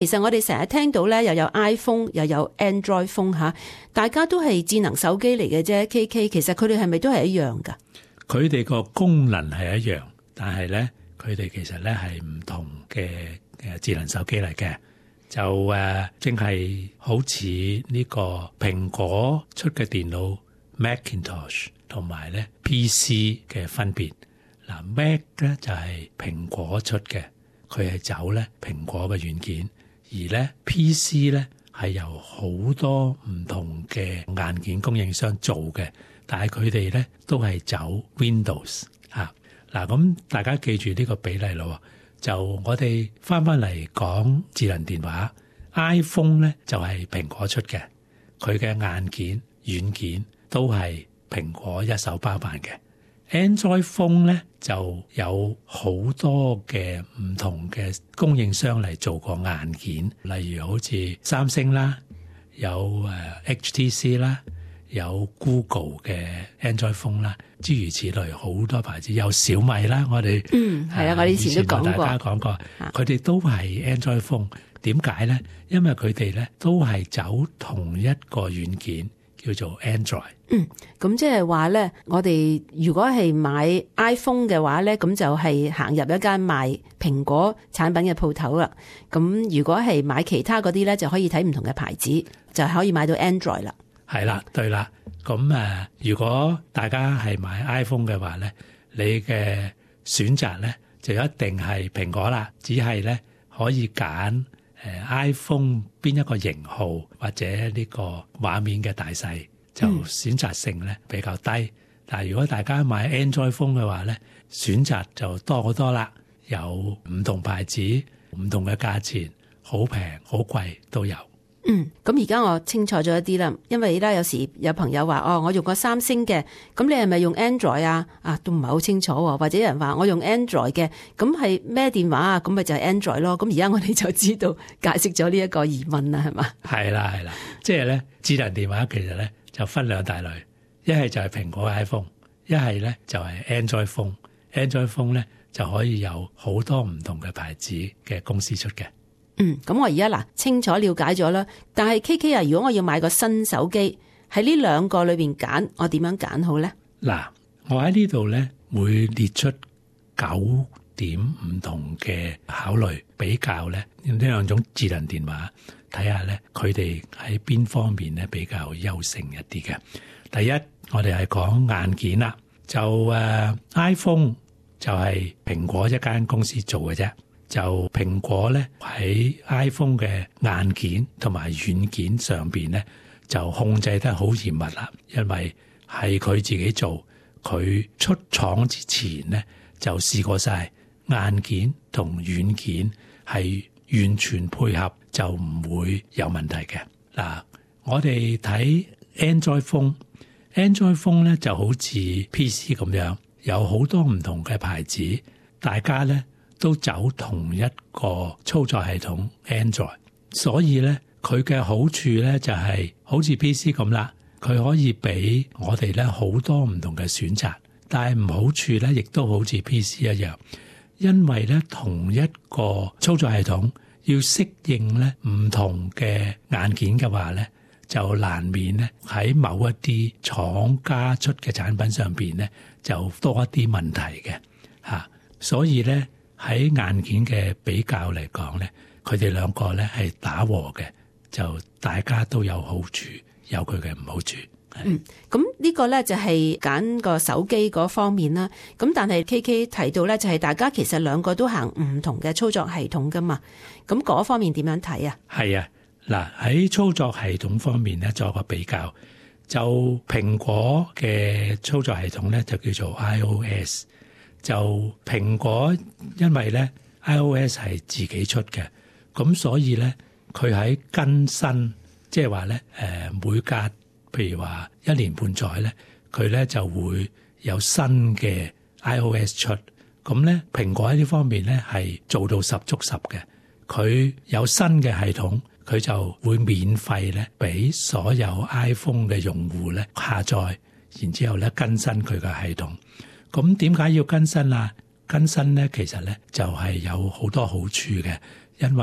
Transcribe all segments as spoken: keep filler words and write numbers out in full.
其實我哋成日聽到咧，又有 iPhone 又有 Android phone 吓，大家都係智能手機嚟嘅啫。K K， 其實佢哋係咪都係一樣噶？ 佢哋個功能係一樣，但係咧佢哋其實咧係唔同嘅誒智能手機嚟嘅。就誒正係好似呢個蘋果出嘅電腦 Macintosh 同埋咧 P C 嘅分別。嗱 Mac 咧就係蘋果出嘅，佢係走咧蘋果嘅軟件。而咧 P C 咧係由好多唔同嘅硬件供應商做嘅，但係佢哋咧都係走 Windows 嚇。嗱咁大家記住呢個比例咯。就我哋翻翻嚟講智能電話 ，iPhone 咧就係蘋果出嘅，佢嘅硬件、軟件都係蘋果一手包辦嘅。Android phone 咧就有好多嘅唔同嘅供應商嚟做個硬件，例如好似三星啦，有誒 H T C 啦，有 Google 嘅 Android phone 啦，諸如此類好多牌子，有小米啦，我哋嗯係啊，我哋以前都講過， 大家講過，佢哋都係 Android phone。點解咧？因為佢哋咧都係走同一個軟件。叫做 Android。 嗯，咁即係話咧，我哋如果係買 iPhone 嘅話咧，咁就係行入一間賣蘋果產品嘅鋪頭啦。咁如果係買其他嗰啲咧，就可以睇唔同嘅牌子，就可以買到 Android 啦。 係啦，對啦。咁誒，如果大家係買 iPhone 嘅話咧，你嘅選擇咧就一定係蘋果啦，只係咧可以揀。誒 iPhone 邊一個型號或者呢個畫面嘅大細就選擇性咧比較低，嗯、但係如果大家買 Android phone 嘅話咧，選擇就多好多啦，有唔同牌子、唔同嘅價錢，好平好貴都有。 嗯，咁而家我清楚咗一啲啦，因為咧有時有朋友話哦，我用過三星嘅，咁你係咪用 Android 啊？啊，都唔係好清楚喎。或者有人話我用 Android 嘅，咁係咩電話啊？咁咪就係 Android 咯。咁而家我哋就知道解釋咗呢一個疑問啦，係嘛？ 係啦係啦，即係咧智能電話其實咧就分兩大類，一係就係蘋果嘅 iPhone， 一係咧就係 Android phone。Android phone 咧就可以有好多唔同嘅牌子嘅公司出嘅。 嗯，咁我而家嗱清楚了解咗啦，但係 K K 啊，如果我要買個新手機，喺呢兩個裏邊揀，我點樣揀好咧？ 嗱，我喺呢度咧會列出九點唔同嘅考慮比較咧呢兩種智能電話，睇下咧佢哋喺邊方面咧比較優勝一啲嘅。第一，我哋係講硬件啦，就誒、uh, iPhone 就係蘋果一間公司做嘅啫。就蘋果咧喺 iPhone 嘅硬件同埋軟件上邊咧，就控制得好嚴密啦。因為係佢自己做，佢出廠之前咧就試過晒硬件同軟件係完全配合，就唔會有問題嘅。嗱，我哋睇 Android phone，Android phone 咧就好似 P C 咁樣，有好多唔同嘅牌子，大家咧都走同一個操作系統 Android， 所以咧佢嘅好處咧就係好似 P C 咁啦，佢可以俾我哋咧好多唔同嘅選擇，但係唔好處咧亦都好似 P C 一樣，因為咧同一個操作系統要適應咧唔同嘅硬件嘅話咧，就難免咧喺某一啲廠家出嘅產品上邊咧就多一啲問題嘅嚇，所以咧。喺硬件嘅比較嚟講咧，佢哋兩個咧係打和嘅，就大家都有好處，有佢嘅唔好處。 嗯，咁呢個咧就係揀個手機嗰方面啦。咁但係 K K 提到咧，就係大家其實兩個都行唔同嘅操作系統噶嘛。咁嗰方面點樣睇啊？係啊，嗱喺操作系統方面咧，作個比較，就蘋果嘅操作系統咧就叫做 iOS。就蘋果因為咧 iOS 係自己出嘅，咁所以咧佢喺更新，即係話咧誒每隔譬如話一年半載咧，佢咧就會有新嘅 iOS 出。咁咧蘋果喺呢方面咧係做到十足十嘅，佢有新嘅系統，佢就會免費咧俾所有 iPhone 嘅用戶咧下載，然之後咧更新佢嘅系統。咁點解要更新啊？更新咧，其實咧就係有好多好處嘅，因為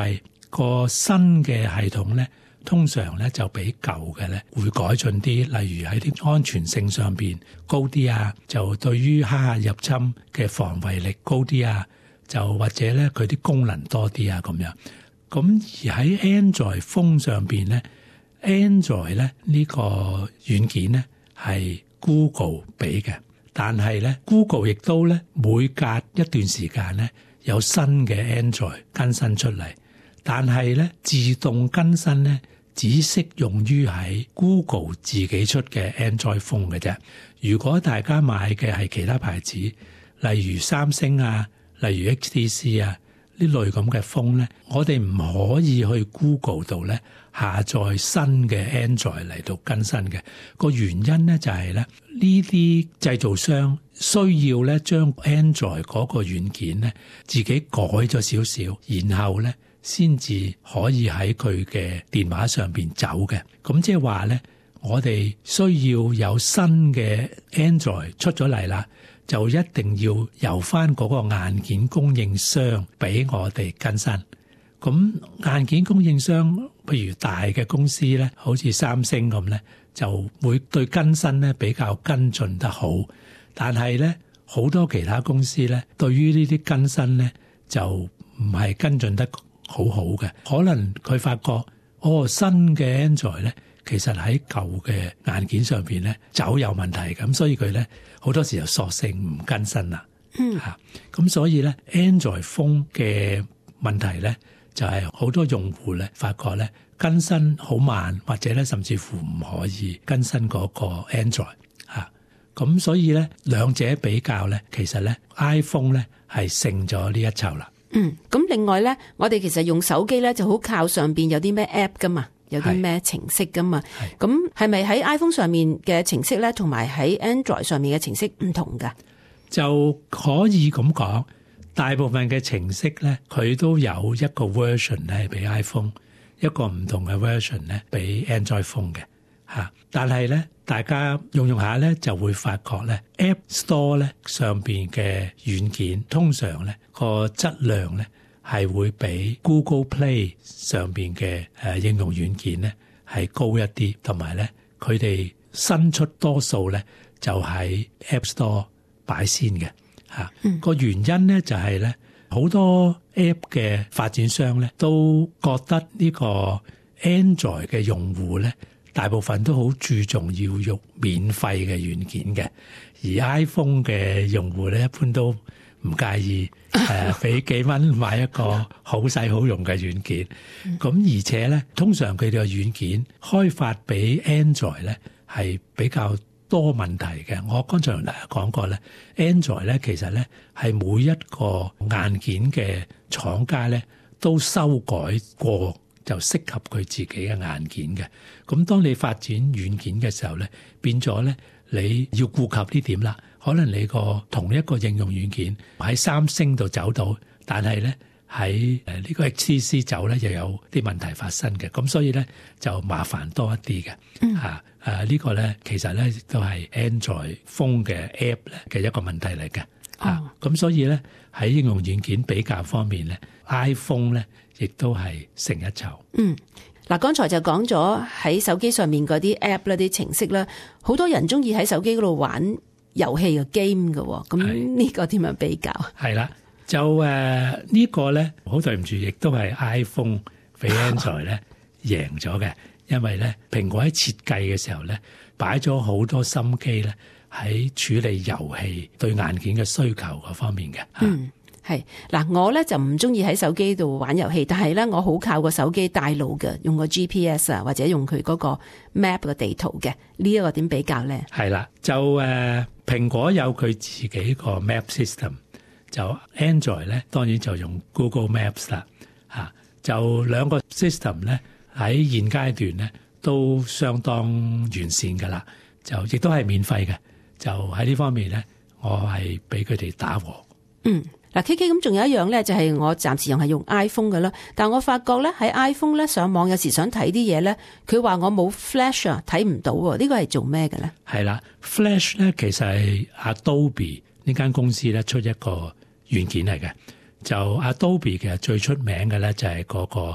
個新嘅系統咧，通常咧就比舊嘅咧會改進啲，例如喺啲安全性上邊高啲啊，就對於黑客入侵嘅防衛力高啲啊，就或者咧佢啲功能多啲啊咁樣。咁而喺 Android phone 上邊咧 ，Android 咧呢個軟件咧係 Google 俾嘅，但係咧 Google 亦都咧每隔一段時間咧有新嘅 Android 更新出嚟，但係咧自動更新咧只適用於喺 Google 自己出嘅 Android phone 嘅啫。如果大家買嘅係其他牌子，例如三星啊，例如 H T C 啊呢類咁嘅 phone 咧，我哋唔可以去 Google 度咧下載新嘅 Android 嚟到更新嘅。個原因咧就係咧呢啲製造商需要咧將 Android 嗰個軟件咧自己改咗少少，然後咧先至可以喺佢嘅電話上邊走嘅。咁即係話咧，我哋需要有新嘅 Android 出咗嚟啦，就一定要由翻嗰個硬件供應商俾我哋更新。咁硬件供應商譬如大嘅公司咧，好似三星咁咧，就會對更新咧比較跟進得好。但係咧好多其他公司咧，對於呢啲更新咧就唔係跟進得好好嘅。可能佢發覺哦，新嘅 Android 咧，其實喺舊嘅硬件上邊咧走有問題，咁所以佢咧好多時候索性唔更新啦。嗯，嚇，咁所以咧 Android phone 嘅問題咧就係、是、好多用戶咧發覺咧更新好慢，或者咧甚至乎唔可以更新嗰個 Android 嚇。咁所以咧兩者比較咧，其實咧 iPhone 咧係勝咗呢一籌啦。 嗯，咁另外咧，我哋其實用手機咧就好靠上邊有啲咩 app 噶嘛，有啲咩程式噶嘛。咁係咪喺 iPhone 上面嘅程式咧，同埋喺 Android 上面嘅程式唔同噶？ 就可以咁講，大部分嘅程式咧，佢都有一個 version 咧俾 iPhone， 一個唔同嘅 version 咧俾 Android phone 嘅嚇。但係咧，大家用用下咧就會發覺咧 ，App Store 咧上邊嘅軟件通常咧個質量咧係會比 Google Play 上邊嘅誒應用軟件咧係高一啲，同埋咧佢哋新出多數咧就喺 App Store 擺先嘅嚇。個、嗯、原因咧就係咧好多 App 嘅發展商咧都覺得呢個 Android 嘅用戶咧，大部分都好注重要用免費嘅軟件嘅，而 iPhone 嘅用戶咧一般都唔介意誒俾、呃、幾蚊買一個好使好用嘅軟件。咁、嗯、而且咧，通常佢哋嘅軟件開發俾 Android 咧係比較多問題嘅。我剛才同大家講過咧 ，Android 咧其實咧係每一個硬件嘅廠家咧都修改過，就適合佢自己嘅硬件嘅。咁當你發展軟件嘅時候咧，變咗咧你要顧及呢點啦。可能你個同一個應用軟件喺三星度走到，但係咧喺誒呢個 H T C 走咧又有啲問題發生嘅。咁所以咧就麻煩多一啲嘅。嗯、啊誒、這個、呢個咧其實咧都係 Android phone 嘅 App 咧嘅一個問題嚟嘅。啊，咁、哦、所以咧喺應用軟件比較方面咧 ，iPhone 咧亦都係勝一籌。嗯。 嗱，剛才就講咗喺手機上面嗰啲 app 啦、啲程式啦，好多人中意喺手機嗰度玩遊戲嘅 game 嘅，咁呢個點樣比較？ 係啦，就誒、呃這個、呢個咧，好對唔住，亦都係 iPhone 比 Android 咧贏咗嘅，因為咧蘋果喺設計嘅時候咧擺咗好多心機咧喺處理遊戲對硬件嘅需求嗰方面嘅。 嗯。係嗱，我咧就唔中意喺手機度玩遊戲，但係咧我好靠個手機帶路嘅，用個 G P S 啊，或者用佢嗰個 map 嘅地圖嘅，呢一個點比較咧？ 係啦，就誒蘋、呃、果有佢自己個 map system， 就 Android 咧當然就用 Google Maps 啦，嚇、啊、就兩個 system 咧喺現階段咧都相當完善噶啦，就亦都係免費嘅，就喺呢方面咧我係俾佢哋打和。 嗯。嗱 K K 咁仲有一樣咧，就係我暫時用係用 iPhone 嘅啦。但我發覺咧喺 iPhone 咧上網有時想睇啲嘢咧，佢話我冇 Flash 啊，睇唔到喎。呢個係做咩嘅咧？ 係啦 ，Flash 咧其實係 Adobe 呢間公司咧出一個軟件嚟嘅。就 Adobe 其實最出名嘅咧就係嗰個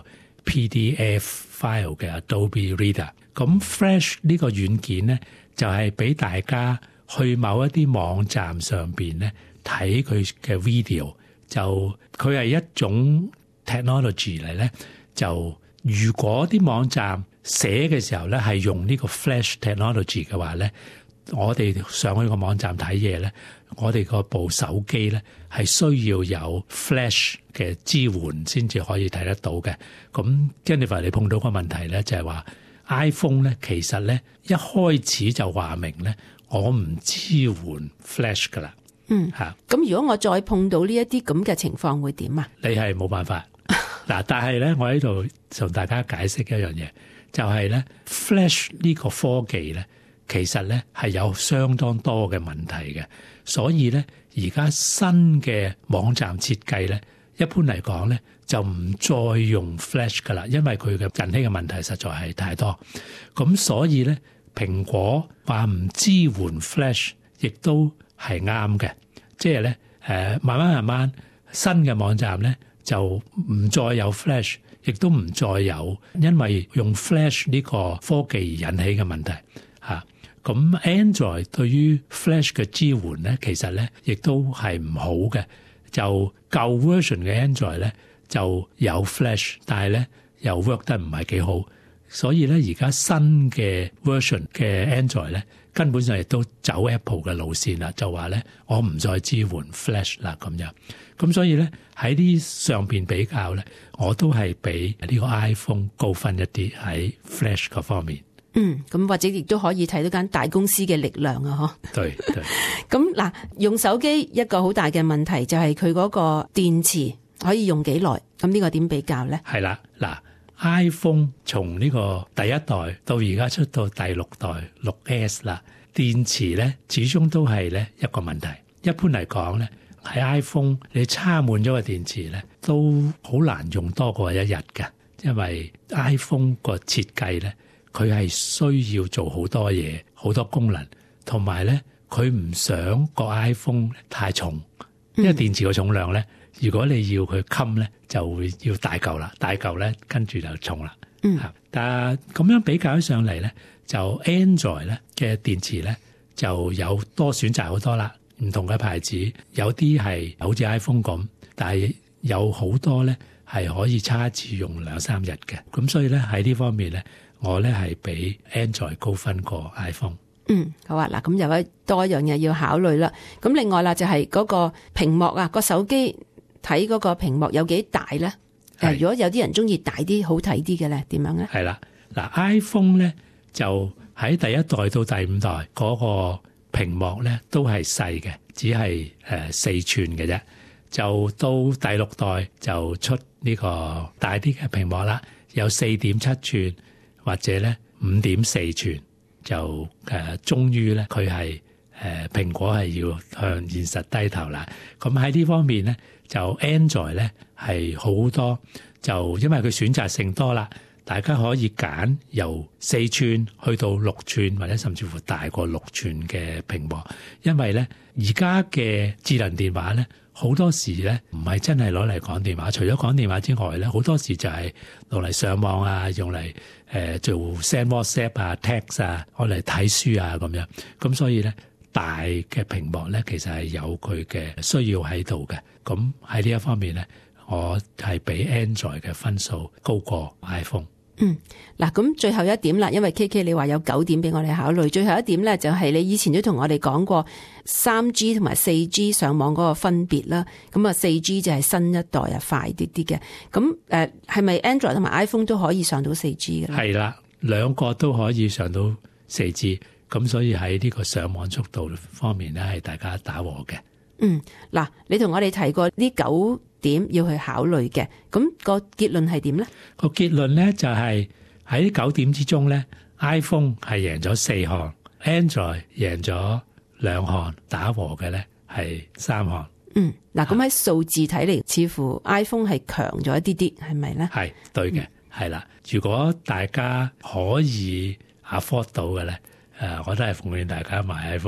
P D F file 嘅 Adobe Reader。咁 Flash 呢個軟件咧，就係俾大家去某一啲網站上邊咧睇佢嘅 video。就佢係一種 technology 嚟咧，就如果啲網站寫嘅時候咧係用呢個 Flash technology 嘅話咧，我哋上去個網站睇嘢咧，我哋個部手機咧係需要有 Flash 嘅支援先至可以睇得到嘅。咁 Jennifer 你碰到個問題咧，就係話 iPhone 咧其實咧一開始就話明咧，我唔支援 Flash 噶啦。 嗯，嚇。咁如果我再碰到呢一啲咁嘅情況會點啊？ 你係冇辦法嗱，但係咧，我喺度同大家解釋一樣嘢，就係咧 Flash 呢個科技咧，其實咧係有相當多嘅問題嘅，所以咧而家新嘅網站設計咧，一般嚟講咧就唔再用 Flash 噶啦，因為佢嘅引起嘅問題實在係太多，咁所以咧蘋果話唔支援 Flash，亦都係啱嘅，即係咧誒慢慢慢慢新嘅網站咧就唔再有 Flash， 亦都唔再有因為用 Flash 呢個科技而引起嘅問題嚇。咁 Android 對於 Flash 嘅支援咧，其實咧亦都係唔好嘅。就舊 version 嘅 Android 咧就有 Flash， 但係咧又 work 得唔係幾好，所以咧而家新嘅 version 嘅 Android 咧根本上亦都走 Apple 嘅路線啦，就話咧我唔再支援 Flash 啦咁樣。咁所以咧喺呢上邊比較咧，我都係比呢個 iPhone 高分一啲喺 Flash 嗰方面。 嗯，咁或者亦都可以睇到間大公司嘅力量啊！嗬，對對。 咁嗱，用手機一個好大嘅問題就係佢嗰個電池可以用幾耐？咁呢個點比較咧？係啦， 嗱 ，iPhone 從呢個第一代到而家出到第六代六 S 啦，電池咧始終都係咧一個問題。一般嚟講咧，喺 iPhone 你插滿咗個電池咧，都好難用多過一日嘅，因為 iPhone 個設計咧。佢係需要做好多嘢，好多功能，同埋咧，佢唔想個 iPhone 太重，因為電池個重量咧，如果你要佢襟咧，就會要大嚿啦，大嚿咧跟住就重啦。嗯，但係咁樣比較起上嚟咧，就 Android 咧嘅電池咧就有多選擇好多啦，唔同嘅牌子，有啲係好似 iPhone 咁，但係有好多咧係可以差一次用兩三日嘅，咁所以咧喺呢方面咧。我咧係比 Android 高分過 iPhone。 嗯，好啊，嗱，咁有一多一樣嘢要考慮啦。咁另外啦，就係嗰個屏幕啊，個手機睇嗰個屏幕有幾大咧？誒，如果有啲人中意大啲、好睇啲嘅咧，點樣咧？係啦， 嗱 iPhone 咧就喺第一代到第五代嗰個屏幕咧都係細嘅，只係誒四寸嘅啫。就到第六代就出呢個大啲嘅屏幕啦，有四點七寸。或者咧五點四寸就誒、呃，終於咧佢係誒蘋果係要向現實低頭啦。咁喺呢方面咧，就 Android 咧係好多，就因為佢選擇性多啦，大家可以揀由四寸去到六寸，或者甚至乎大過六寸嘅屏幕。因為咧而家嘅智能電話咧，好多時咧唔係真係攞嚟講電話，除咗講電話之外咧，好多時就係用嚟上網啊，用嚟誒、呃、做 send WhatsApp 啊、text 啊，用嚟睇書啊咁樣。咁所以咧，大嘅屏幕咧，其實係有佢嘅需要喺度嘅。咁喺呢一方面咧，我係比 Android 嘅分數高過 iPhone。 嗯，嗱，咁最後一點啦，因為 K K 你話有九點俾我哋考慮，最後一點咧就係你以前都同我哋講過三 G 同埋四 G 上網嗰個分別啦。咁啊，四 G 就係新一代啊，快啲啲嘅。咁誒，係咪 Android 同埋 iPhone 都可以上到四 G 嘅咧？ 係啦，兩個都可以上到四 G，咁所以喺呢個上網速度方面咧，係大家打和嘅。 嗯，嗱，你同我哋提過呢九點要去考慮嘅，咁個結論係點咧？ 個結論咧就係喺九點之中咧 ，iPhone 係贏咗四項 ，Android 贏咗兩項，打和嘅咧係三項。 嗯，嗱，咁喺數字睇嚟，似乎 iPhone 係強咗一啲啲，係咪咧？ 係對嘅，係啦、嗯。如果大家可以 afford 到嘅咧，誒，我都係奉勸大家買 iPhone。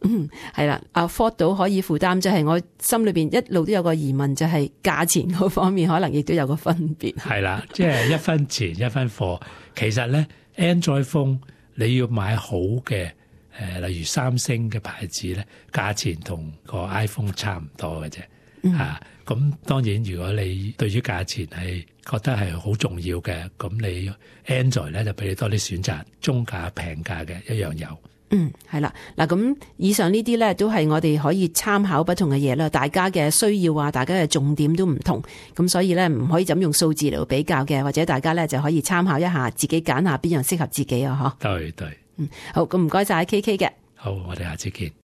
嗯，係啦，afford 到可以負擔，就係我心裏邊一路都有個疑問，就係價錢嗰方面可能亦都有個分別。 係啦，即係一分錢一分貨。其實咧 Android phone 你要買好嘅，誒，例如三星嘅牌子咧，價錢同個 iPhone 差唔多嘅啫。 嗯、 啊，咁當然如果你對於價錢係覺得係好重要嘅，咁你 Android 咧就俾你多啲選擇，中價平價嘅一樣有。 嗯，係啦，嗱，咁以上呢啲咧都係我哋可以參考不同嘅嘢啦，大家嘅需要啊，大家嘅重點都唔同，咁所以咧唔可以咁用數字嚟比較嘅，或者大家咧就可以參考一下，自己揀下邊樣適合自己啊，嗬。 對對， 嗯，好，咁唔該晒 K K 嘅， 好，我哋下次見。